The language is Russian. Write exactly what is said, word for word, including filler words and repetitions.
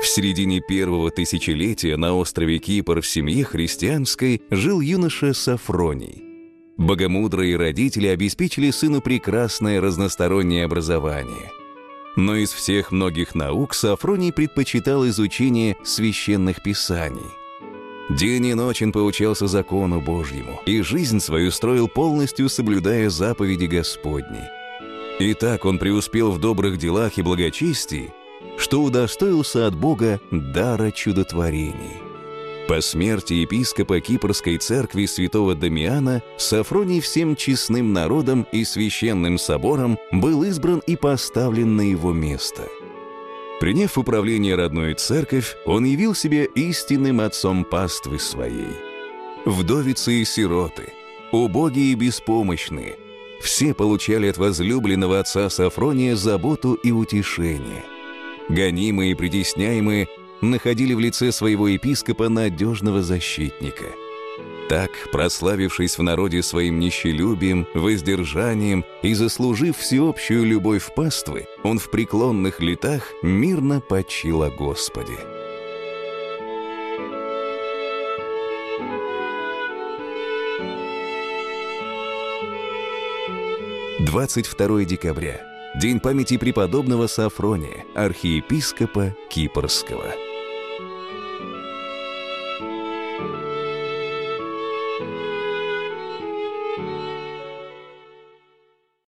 середине первого тысячелетия на острове Кипр в семье христианской жил юноша Сафроний. Богомудрые родители обеспечили сыну прекрасное разностороннее образование. Но из всех многих наук Сафроний предпочитал изучение священных писаний. День и ночь он поучался закону Божьему, и жизнь свою строил полностью, соблюдая заповеди Господни. И так он преуспел в добрых делах и благочестии, что удостоился от Бога дара чудотворений. По смерти епископа Кипрской церкви святого Дамиана Сафроний всем честным народом и священным собором был избран и поставлен на его место. Приняв управление родной церковь, он явил себя истинным отцом паствы своей. Вдовицы и сироты, убогие и беспомощные, все получали от возлюбленного отца Сафрония заботу и утешение. Гонимые и притесняемые находили в лице своего епископа надежного защитника. Так, прославившись в народе своим нищелюбием, воздержанием и заслужив всеобщую любовь паствы, он в преклонных летах мирно почил о Господе. двадцать второе декабря. День памяти преподобного Сафрония, архиепископа Кипрского.